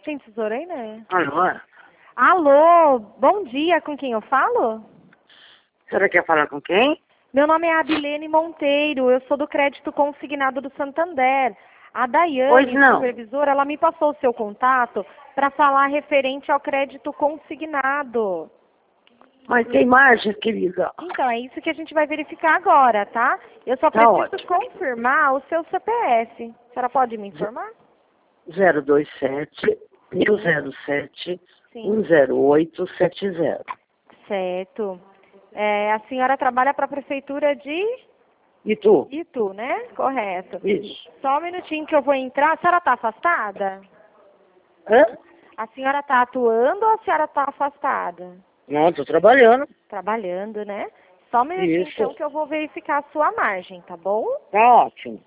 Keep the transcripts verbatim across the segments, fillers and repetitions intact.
Tem tesoura aí, né? Alô? Alô, bom dia, com quem eu falo? A senhora quer falar com quem? Meu nome é Abilene Monteiro, eu sou do crédito consignado do Santander. A Daiane, Pois não. supervisora, ela me passou o seu contato para falar referente ao crédito consignado. Mas tem margem, querida. Então, é isso que a gente vai verificar agora, tá? Eu só Tá preciso ótimo. confirmar o seu C P F. A senhora pode me informar? zero dois sete, zero sete, Sim. um zero oito sete zero. Certo. É, a senhora trabalha para a prefeitura de E tu? Itu, né? Correto. Isso. Só um minutinho que eu vou entrar. A senhora está afastada? Hã? A senhora está atuando ou a senhora está afastada? Não, tô trabalhando. Trabalhando, né? Só um minutinho Isso. então que eu vou verificar a sua margem, tá bom? Tá ótimo.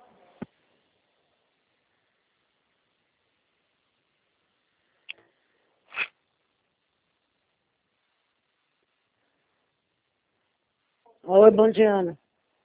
Oi, bom dia, Ana.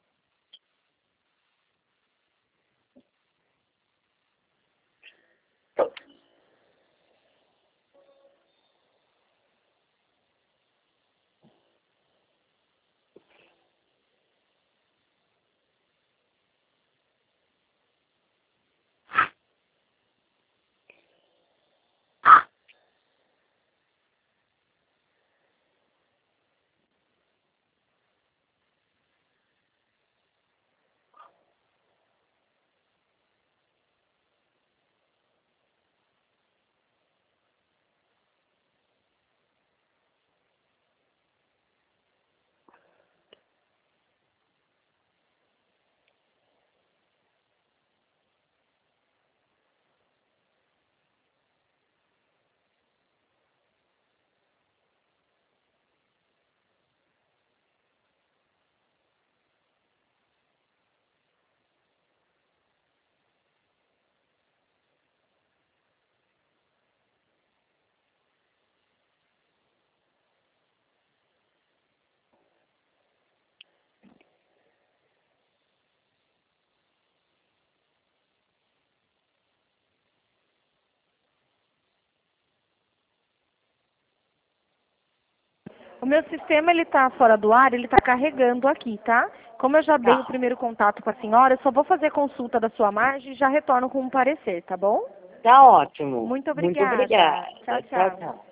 O meu sistema, ele tá fora do ar, ele tá carregando aqui, tá? Como eu já dei o Tá. primeiro contato com a senhora, eu só vou fazer consulta da sua margem e já retorno com um parecer, tá bom? Tá ótimo. Muito Muito obrigada. obrigada. Tchau, Tchau, tchau. tchau.